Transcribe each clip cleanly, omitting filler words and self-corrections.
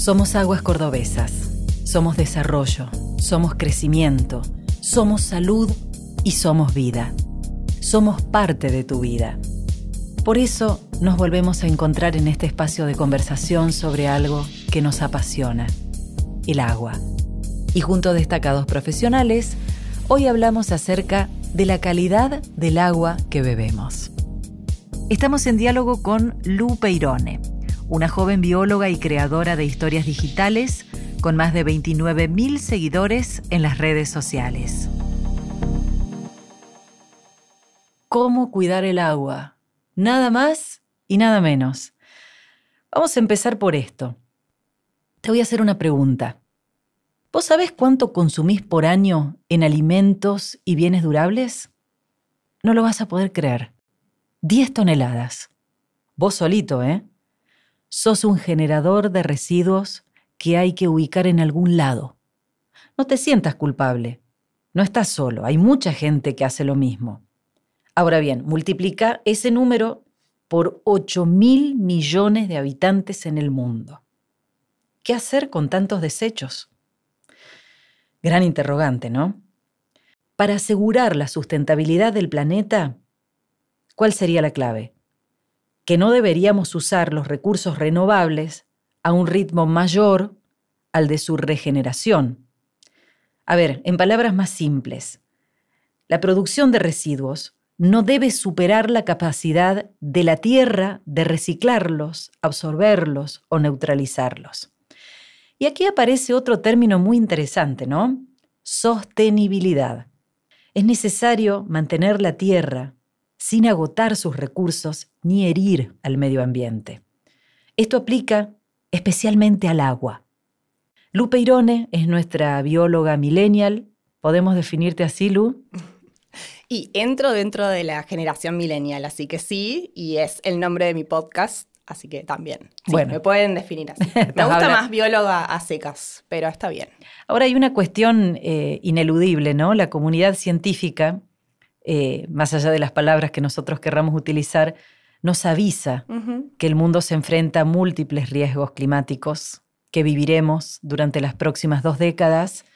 Somos aguas cordobesas, somos desarrollo, somos crecimiento, somos salud y somos vida. Somos parte de tu vida. Por eso nos volvemos a encontrar en este espacio de conversación sobre algo que nos apasiona, el agua. Y junto a destacados profesionales, hoy hablamos acerca de la calidad del agua que bebemos. Estamos en diálogo con Lu Peirone, una joven bióloga y creadora de historias digitales con más de 29.000 seguidores en las redes sociales. ¿Cómo cuidar el agua? Nada más y nada menos. Vamos a empezar por esto. Te voy a hacer una pregunta. ¿Vos sabés cuánto consumís por año en alimentos y bienes durables? No lo vas a poder creer. 10 toneladas. Vos solito, ¿eh? Sos un generador de residuos que hay que ubicar en algún lado. No te sientas culpable. No estás solo. Hay mucha gente que hace lo mismo. Ahora bien, multiplica ese número por 8.000 millones de habitantes en el mundo. ¿Qué hacer con tantos desechos? Gran interrogante, ¿no? Para asegurar la sustentabilidad del planeta, ¿cuál sería la clave? Que no deberíamos usar los recursos renovables a un ritmo mayor al de su regeneración. A ver, en palabras más simples, la producción de residuos no debe superar la capacidad de la Tierra de reciclarlos, absorberlos o neutralizarlos. Y aquí aparece otro término muy interesante, ¿no? Sostenibilidad. Es necesario mantener la Tierra sin agotar sus recursos ni herir al medio ambiente. Esto aplica especialmente al agua. Lu Peirone es nuestra bióloga millennial. ¿Podemos definirte así, Lu? Y entro dentro de la generación millennial, así que sí, y es el nombre de mi podcast, así que también. Sí, bueno, me pueden definir así. Me gusta más bióloga a secas, pero está bien. Ahora hay una cuestión ineludible, ¿no? La comunidad científica, más allá de las palabras que nosotros querramos utilizar, nos avisa que el mundo se enfrenta a múltiples riesgos climáticos que viviremos durante las próximas 2 décadas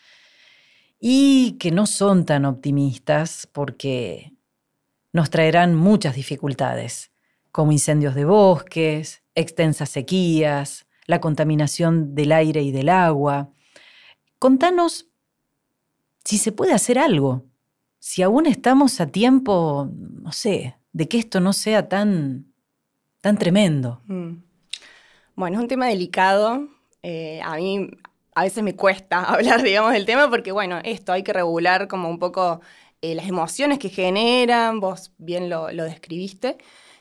y que no son tan optimistas porque nos traerán muchas dificultades, como incendios de bosques, extensas sequías, la contaminación del aire y del agua. Contanos si se puede hacer algo. Si aún estamos a tiempo, no sé, de que esto no sea tan tremendo. Bueno, es un tema delicado. A mí a veces me cuesta hablar, digamos, del tema porque, bueno, esto hay que regular como un poco las emociones que generan. Vos bien lo describiste.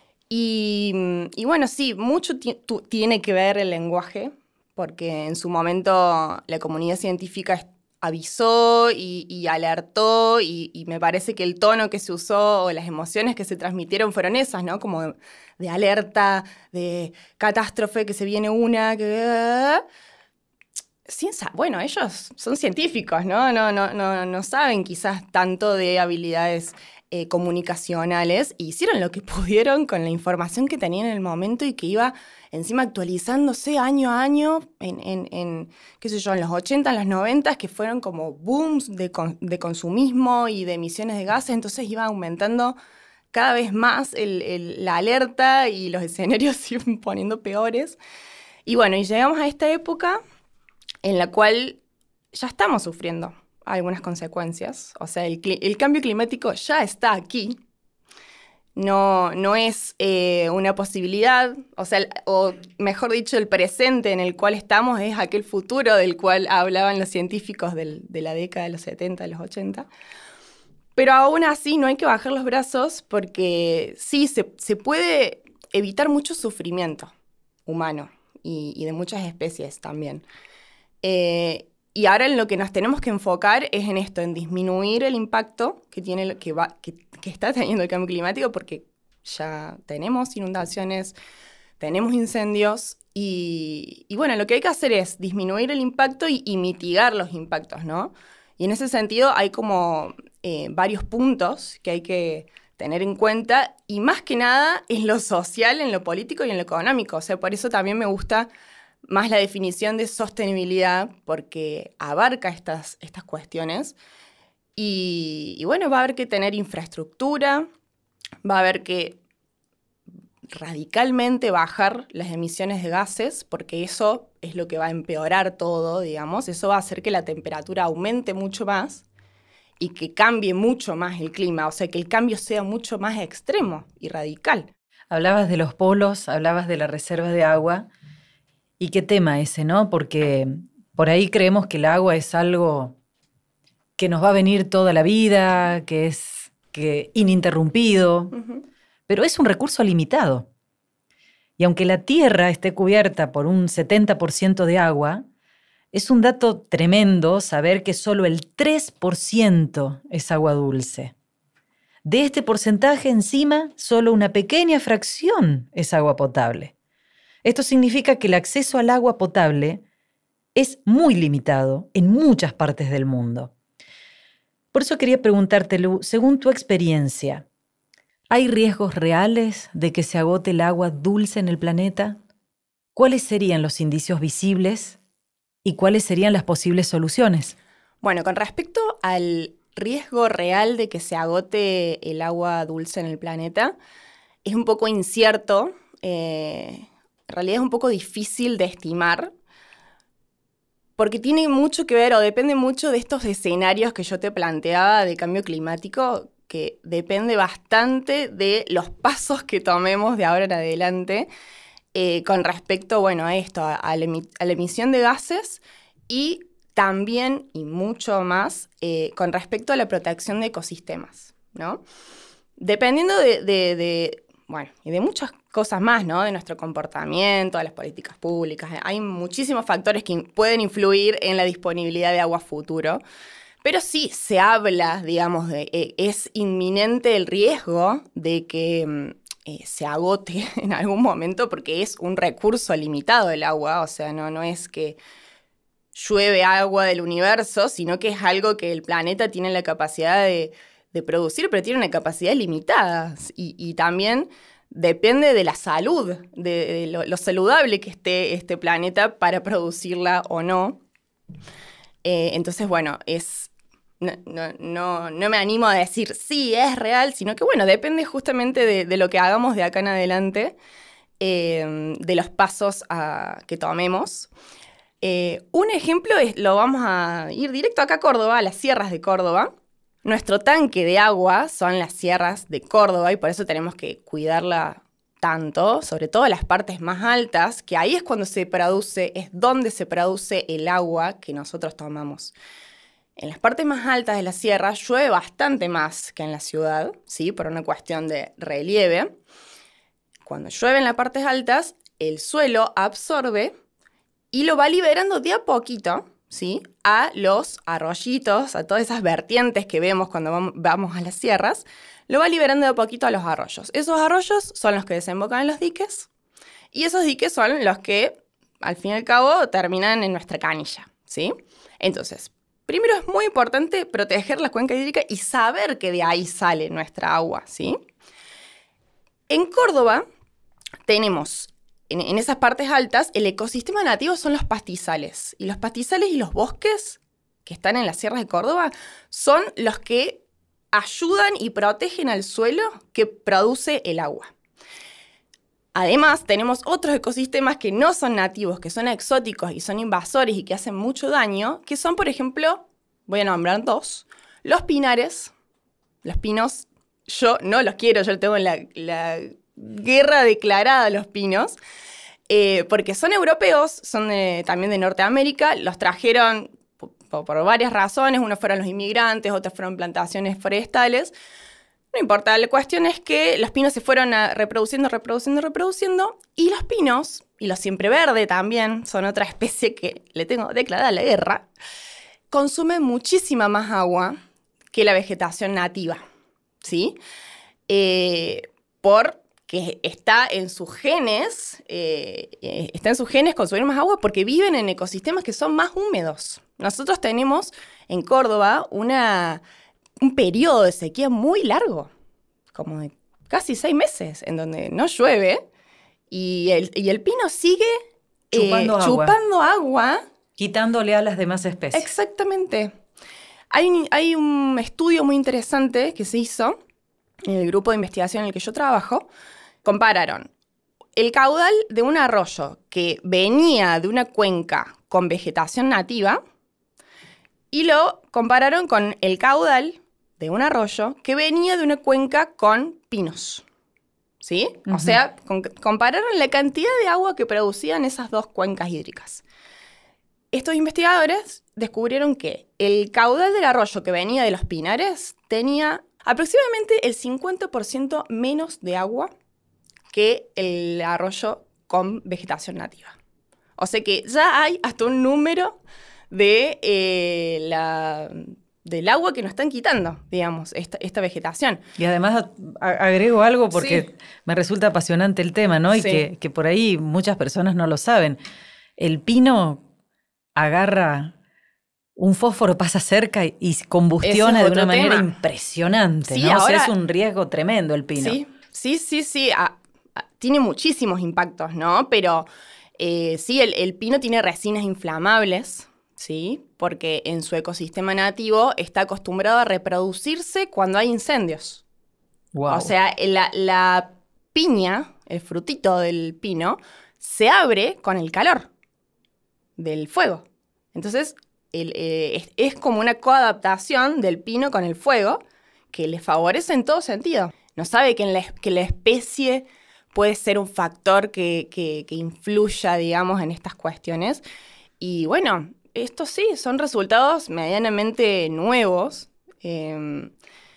Y bueno, sí, mucho tiene que ver el lenguaje, porque en su momento la comunidad científica avisó y alertó y me parece que el tono que se usó o las emociones que se transmitieron fueron esas, ¿no? Como de alerta, de catástrofe, que se viene una, que... Bueno, ellos son científicos, ¿no? No saben quizás tanto de habilidades comunicacionales, e hicieron lo que pudieron con la información que tenían en el momento y que iba encima actualizándose año a año en qué sé yo, en los 80, en los 90, que fueron como booms de consumismo y de emisiones de gases, entonces iba aumentando cada vez más la alerta y los escenarios se iban poniendo peores. Y bueno, y llegamos a esta época en la cual ya estamos sufriendo algunas consecuencias. O sea, el cambio climático ya está aquí. No es una posibilidad, o mejor dicho, el presente en el cual estamos es aquel futuro del cual hablaban los científicos de la década de los 70, de los 80. Pero aún así no hay que bajar los brazos porque sí, se puede evitar mucho sufrimiento humano y de muchas especies también. Y ahora en lo que nos tenemos que enfocar es en esto, en disminuir el impacto que está teniendo el cambio climático, porque ya tenemos inundaciones, tenemos incendios, y bueno, lo que hay que hacer es disminuir el impacto y mitigar los impactos, ¿no? Y en ese sentido hay como varios puntos que hay que tener en cuenta, y más que nada en lo social, en lo político y en lo económico. O sea, por eso también me gusta más la definición de sostenibilidad, porque abarca estas cuestiones. Y bueno, va a haber que tener infraestructura, va a haber que radicalmente bajar las emisiones de gases, porque eso es lo que va a empeorar todo, digamos. Eso va a hacer que la temperatura aumente mucho más y que cambie mucho más el clima, o sea, que el cambio sea mucho más extremo y radical. Hablabas de los polos, hablabas de la reserva de agua. ¿Y qué tema ese, no? Porque por ahí creemos que el agua es algo que nos va a venir toda la vida, que ininterrumpido, pero es un recurso limitado. Y aunque la Tierra esté cubierta por un 70% de agua, es un dato tremendo saber que solo el 3% es agua dulce. De este porcentaje encima, solo una pequeña fracción es agua potable. Esto significa que el acceso al agua potable es muy limitado en muchas partes del mundo. Por eso quería preguntarte, Lu, según tu experiencia, ¿hay riesgos reales de que se agote el agua dulce en el planeta? ¿Cuáles serían los indicios visibles y cuáles serían las posibles soluciones? Bueno, con respecto al riesgo real de que se agote el agua dulce en el planeta, es un poco incierto, en realidad es un poco difícil de estimar, porque tiene mucho que ver o depende mucho de estos escenarios que yo te planteaba de cambio climático, que depende bastante de los pasos que tomemos de ahora en adelante con respecto, bueno, a esto, a la emisión de gases y también, y mucho más, con respecto a la protección de ecosistemas, ¿no? Dependiendo bueno, y de muchas cosas más, ¿no? De nuestro comportamiento, de las políticas públicas. Hay muchísimos factores que pueden influir en la disponibilidad de agua futuro. Pero sí se habla, digamos, es inminente el riesgo de que se agote en algún momento porque es un recurso limitado el agua. O sea, no es que llueve agua del universo, sino que es algo que el planeta tiene la capacidad de producir, pero tiene una capacidad limitada. Y también depende de la salud, de lo saludable que esté este planeta para producirla o no. Entonces, bueno, no me animo a decir sí, es real, sino que, bueno, depende justamente de lo que hagamos de acá en adelante, de los pasos que tomemos. Un ejemplo lo vamos a ir directo acá a Córdoba, a las sierras de Córdoba. Nuestro tanque de agua son las sierras de Córdoba y por eso tenemos que cuidarla tanto, sobre todo las partes más altas, que ahí es cuando es donde se produce el agua que nosotros tomamos. En las partes más altas de la sierra llueve bastante más que en la ciudad, ¿sí? Por una cuestión de relieve. Cuando llueve en las partes altas, el suelo absorbe y lo va liberando de a poquito, ¿sí? A los arroyitos, a todas esas vertientes que vemos cuando vamos a las sierras, lo va liberando de a poquito a los arroyos. Esos arroyos son los que desembocan en los diques y esos diques son los que, al fin y al cabo, terminan en nuestra canilla, ¿sí? Entonces, primero es muy importante proteger la cuenca hídrica y saber que de ahí sale nuestra agua, ¿sí? En Córdoba tenemos, en esas partes altas, el ecosistema nativo son los pastizales. Y los pastizales y los bosques que están en las sierras de Córdoba son los que ayudan y protegen al suelo que produce el agua. Además, tenemos otros ecosistemas que no son nativos, que son exóticos y son invasores y que hacen mucho daño, que son, por ejemplo, voy a nombrar dos, los pinares. Los pinos, yo no los quiero, yo tengo la guerra declarada a los pinos, porque son europeos, son también de Norteamérica, los trajeron por varias razones, unos fueron los inmigrantes, otros fueron plantaciones forestales. No importa, la cuestión es que los pinos se fueron reproduciendo, y los pinos, y los siempreverde también, son otra especie que le tengo declarada la guerra, consumen muchísima más agua que la vegetación nativa, ¿sí? Porque está en sus genes consumir más agua porque viven en ecosistemas que son más húmedos. Nosotros tenemos en Córdoba un periodo de sequía muy largo, como de casi 6 meses, en donde no llueve y el pino sigue chupando agua. Quitándole a las demás especies. Exactamente. Hay un estudio muy interesante que se hizo en el grupo de investigación en el que yo trabajo. Compararon el caudal de un arroyo que venía de una cuenca con vegetación nativa y lo compararon con el caudal de un arroyo que venía de una cuenca con pinos. ¿Sí? Uh-huh. O sea, compararon la cantidad de agua que producían esas dos cuencas hídricas. Estos investigadores descubrieron que el caudal del arroyo que venía de los pinares tenía aproximadamente el 50% menos de agua que el arroyo con vegetación nativa. O sea que ya hay hasta un número de del agua que nos están quitando, digamos, esta vegetación. Y además agrego algo porque me resulta apasionante el tema, ¿no? Y que por ahí muchas personas no lo saben. El pino agarra un fósforo, pasa cerca y combustiona de una manera impresionante, ¿no? Ahora, o sea, es un riesgo tremendo el pino. Sí. Tiene muchísimos impactos, ¿no? Pero sí, el pino tiene resinas inflamables, ¿sí? Porque en su ecosistema nativo está acostumbrado a reproducirse cuando hay incendios. Wow. O sea, la piña, el frutito del pino, se abre con el calor del fuego. Entonces, es como una coadaptación del pino con el fuego que le favorece en todo sentido. No sabe que la especie puede ser un factor que influya, digamos, en estas cuestiones. Y bueno, estos sí, son resultados medianamente nuevos. Qué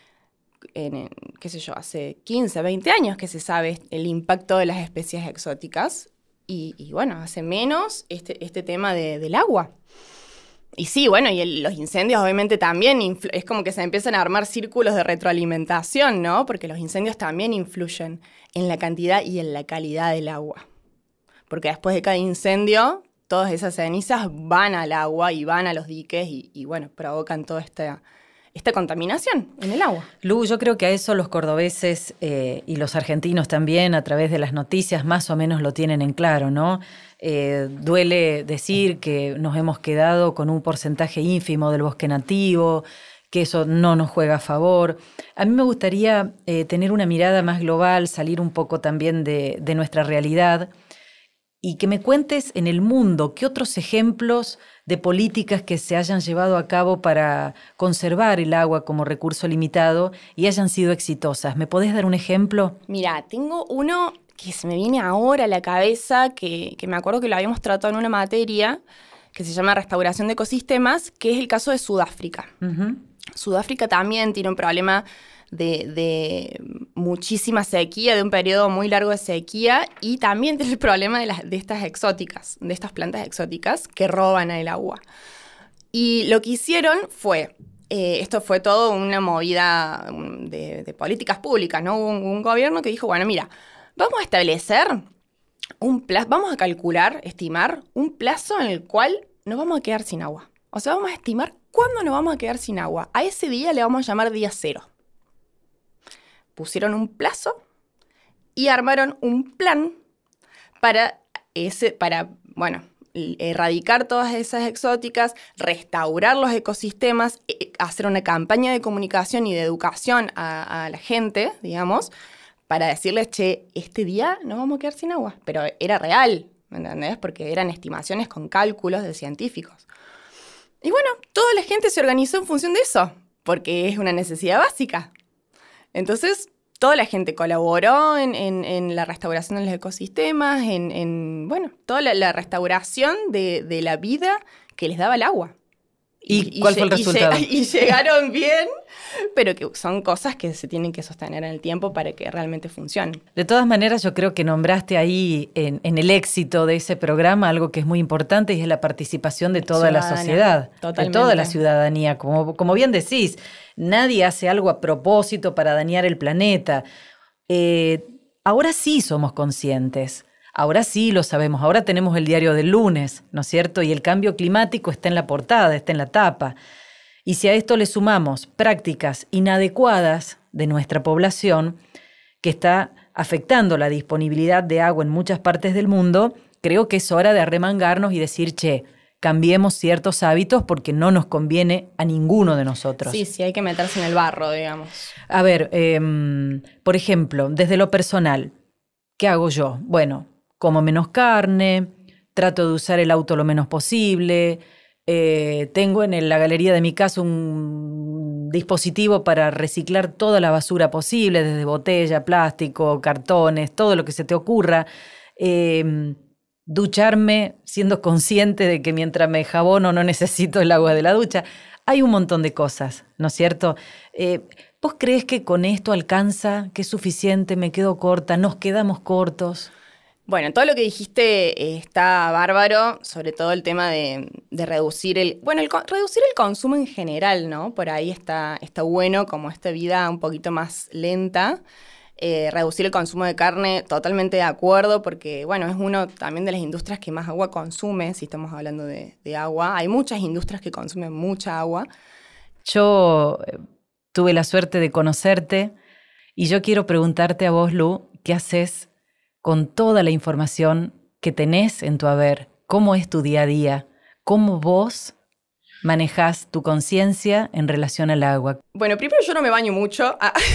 sé yo, hace 15, 20 años que se sabe el impacto de las especies exóticas. Y bueno, hace menos este tema del agua. Y sí, bueno, y los incendios obviamente también, es como que se empiezan a armar círculos de retroalimentación, ¿no? Porque los incendios también influyen en la cantidad y en la calidad del agua. Porque después de cada incendio, todas esas cenizas van al agua y van a los diques y bueno, provocan toda esta contaminación en el agua. Lu, yo creo que a eso los cordobeses y los argentinos también, a través de las noticias, más o menos lo tienen en claro, ¿no? Duele decir que nos hemos quedado con un porcentaje ínfimo del bosque nativo, que eso no nos juega a favor. A mí me gustaría tener una mirada más global, salir un poco también de nuestra realidad y que me cuentes en el mundo qué otros ejemplos de políticas que se hayan llevado a cabo para conservar el agua como recurso limitado y hayan sido exitosas. ¿Me podés dar un ejemplo? Mira, tengo uno que se me viene ahora a la cabeza, que me acuerdo que lo habíamos tratado en una materia que se llama Restauración de Ecosistemas, que es el caso de Sudáfrica. Uh-huh. Sudáfrica también tiene un problema de muchísima sequía, de un periodo muy largo de sequía, y también tiene el problema de estas exóticas, de estas plantas exóticas que roban el agua. Y lo que hicieron fue, esto fue todo una movida de políticas públicas, ¿no? Hubo un gobierno que dijo, bueno, mira, vamos a establecer un plazo, vamos a calcular, estimar un plazo en el cual nos vamos a quedar sin agua. O sea, vamos a estimar cuándo nos vamos a quedar sin agua. A ese día le vamos a llamar día cero. Pusieron un plazo y armaron un plan para erradicar todas esas exóticas, restaurar los ecosistemas, hacer una campaña de comunicación y de educación a la gente, digamos, para decirles, che, este día nos vamos a quedar sin agua. Pero era real, ¿me entendés? Porque eran estimaciones con cálculos de científicos. Y bueno, toda la gente se organizó en función de eso, porque es una necesidad básica. Entonces, toda la gente colaboró en la restauración de los ecosistemas, toda la restauración de la vida que les daba el agua. ¿Y cuál fue el resultado? Y llegaron bien, pero que son cosas que se tienen que sostener en el tiempo para que realmente funcionen. De todas maneras, yo creo que nombraste ahí en el éxito de ese programa algo que es muy importante y es la participación de toda la sociedad, totalmente. De toda la ciudadanía. Como bien decís, nadie hace algo a propósito para dañar el planeta. Ahora sí somos conscientes. Ahora sí lo sabemos, ahora tenemos el diario del lunes, ¿no es cierto? Y el cambio climático está en la portada, está en la tapa. Y si a esto le sumamos prácticas inadecuadas de nuestra población, que está afectando la disponibilidad de agua en muchas partes del mundo, creo que es hora de arremangarnos y decir, che, cambiemos ciertos hábitos porque no nos conviene a ninguno de nosotros. Sí, sí, hay que meterse en el barro, digamos. A ver, por ejemplo, desde lo personal, ¿qué hago yo? Bueno, como menos carne, trato de usar el auto lo menos posible, tengo en la galería de mi casa un dispositivo para reciclar toda la basura posible, desde botella, plástico, cartones, todo lo que se te ocurra. Ducharme siendo consciente de que mientras me jabono no necesito el agua de la ducha. Hay un montón de cosas, ¿no es cierto? ¿Vos creés que con esto alcanza, que es suficiente, me quedo corta, nos quedamos cortos? Bueno, todo lo que dijiste está bárbaro, sobre todo el tema de reducir reducir el consumo en general, ¿no? Por ahí está bueno, como esta vida un poquito más lenta. Reducir el consumo de carne, totalmente de acuerdo, porque, bueno, es uno también de las industrias que más agua consume, si estamos hablando de agua. Hay muchas industrias que consumen mucha agua. Yo tuve la suerte de conocerte y yo quiero preguntarte a vos, Lu, ¿qué haces con toda la información que tenés en tu haber? ¿Cómo es tu día a día? ¿Cómo vos manejás tu conciencia en relación al agua? Bueno, primero yo no me baño mucho.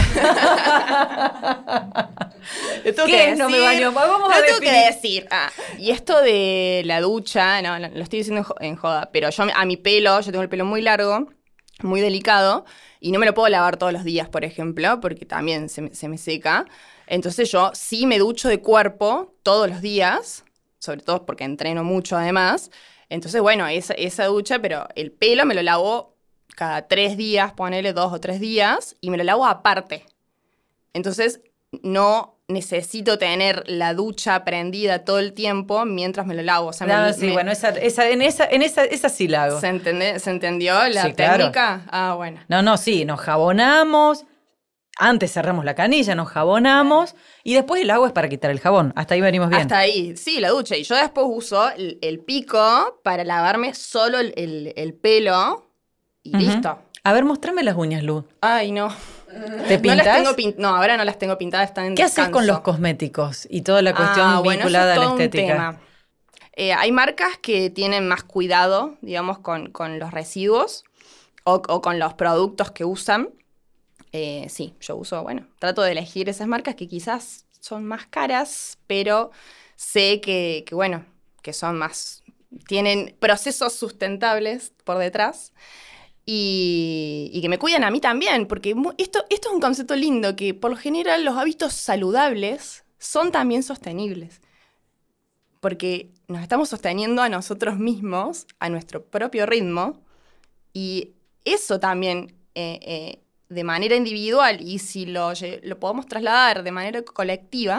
¿Qué? No me baño. Vamos a tengo definir. que decir. Y esto de la ducha, no, lo estoy diciendo en joda, pero yo a mi pelo, yo tengo el pelo muy largo, muy delicado, y no me lo puedo lavar todos los días, por ejemplo, porque también se me seca. Entonces yo sí me ducho de cuerpo todos los días, sobre todo porque entreno mucho además. Entonces, bueno, esa ducha, pero el pelo me lo lavo cada 3 días, ponele 2 o 3 días, y me lo lavo aparte. Entonces, no necesito tener la ducha prendida todo el tiempo mientras me lo lavo. O sea, Bueno, esa sí la hago. ¿Se entendió la Sí, claro. técnica? Bueno. No, sí, nos jabonamos, antes cerramos la canilla, nos jabonamos y después el agua es para quitar el jabón. Hasta ahí venimos bien. Hasta ahí, sí, la ducha. Y yo después uso el pico para lavarme solo el pelo y listo. A ver, mostrame las uñas, Lu. Ay, no. ¿Te pintas? No, ahora no las tengo pintadas, están en ¿Qué descanso. haces con los cosméticos y toda la cuestión vinculada eso es a la todo estética? un tema. Hay marcas que tienen más cuidado, digamos, con los residuos o con los productos que usan. Sí, yo trato de elegir esas marcas que quizás son más caras, pero sé que son tienen procesos sustentables por detrás y que me cuidan a mí también, porque esto es un concepto lindo, que por lo general los hábitos saludables son también sostenibles, porque nos estamos sosteniendo a nosotros mismos, a nuestro propio ritmo, y eso también de manera individual, y si lo podemos trasladar de manera colectiva,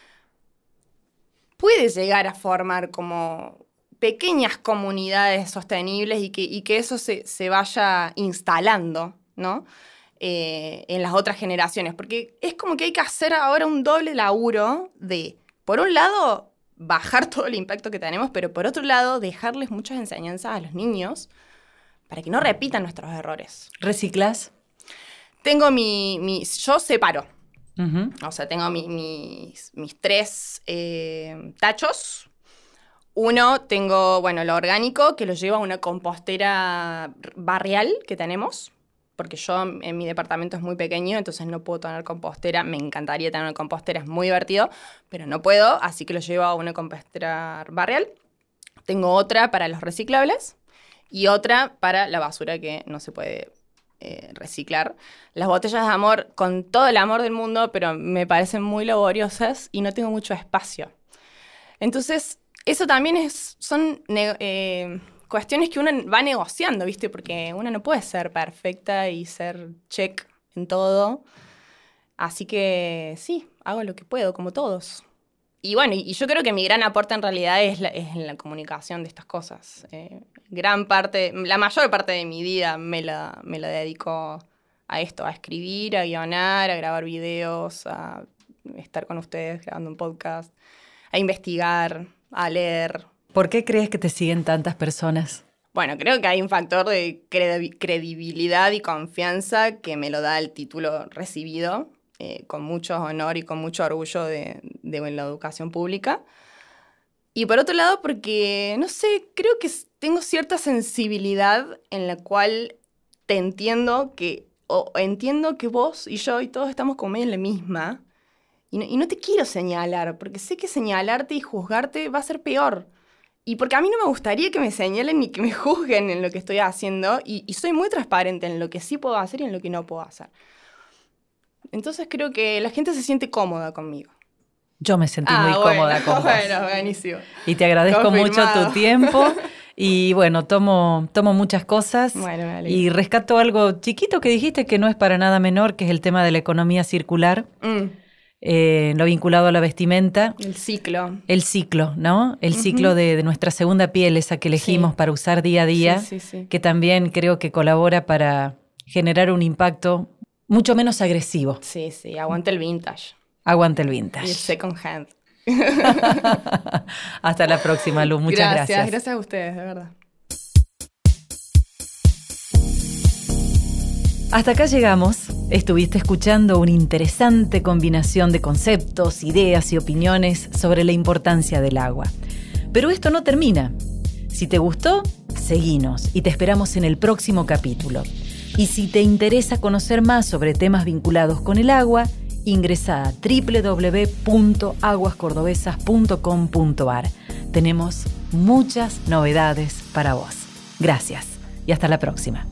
puede llegar a formar como pequeñas comunidades sostenibles y que eso se vaya instalando, ¿no? En las otras generaciones. Porque es como que hay que hacer ahora un doble laburo de, por un lado, bajar todo el impacto que tenemos, pero por otro lado, dejarles muchas enseñanzas a los niños para que no repitan nuestros errores. ¿Reciclás? Tengo yo separo. Uh-huh. O sea, tengo mis 3 tachos. Uno, tengo, lo orgánico, que lo llevo a una compostera barrial que tenemos, porque yo en mi departamento es muy pequeño, entonces no puedo tener compostera. Me encantaría tener una compostera, es muy divertido, pero no puedo, así que lo llevo a una compostera barrial. Tengo otra para los reciclables y otra para la basura que no se puede reciclar. Las botellas de amor, con todo el amor del mundo, pero me parecen muy laboriosas y no tengo mucho espacio. Entonces, eso también son cuestiones que uno va negociando, ¿viste? Porque uno no puede ser perfecta y ser check en todo. Así que sí, hago lo que puedo, como todos. Y y yo creo que mi gran aporte en realidad es en la comunicación de estas cosas. La mayor parte de mi vida me la dedico a esto, a escribir, a guionar, a grabar videos, a estar con ustedes grabando un podcast, a investigar, a leer. ¿Por qué crees que te siguen tantas personas? Bueno, creo que hay un factor de credibilidad y confianza que me lo da el título recibido, con mucho honor y con mucho orgullo de la educación pública. Y por otro lado, porque, no sé, creo que tengo cierta sensibilidad en la cual te entiendo o entiendo que vos y yo y todos estamos como medio en la misma. Y no te quiero señalar, porque sé que señalarte y juzgarte va a ser peor. Y porque a mí no me gustaría que me señalen ni que me juzguen en lo que estoy haciendo. Y soy muy transparente en lo que sí puedo hacer y en lo que no puedo hacer. Entonces creo que la gente se siente cómoda conmigo. Yo me sentí muy cómoda con vos. Bueno, buenísimo. Y te agradezco mucho tu tiempo. Y bueno, tomo muchas cosas. Bueno, me alegro. Y rescato algo chiquito que dijiste que no es para nada menor, que es el tema de la economía circular. Lo vinculado a la vestimenta. El ciclo. El ciclo, ¿no? El ciclo de nuestra segunda piel, esa que elegimos para usar día a día, sí. que también creo que colabora para generar un impacto mucho menos agresivo. Sí, aguante el vintage. Aguante el vintage. Y el second hand. Hasta la próxima, Lu. Muchas gracias. Gracias a ustedes, de verdad. Hasta acá llegamos. Estuviste escuchando una interesante combinación de conceptos, ideas y opiniones sobre la importancia del agua. Pero esto no termina. Si te gustó, seguinos y te esperamos en el próximo capítulo. Y si te interesa conocer más sobre temas vinculados con el agua, ingresa a www.aguascordobesas.com.ar. Tenemos muchas novedades para vos. Gracias y hasta la próxima.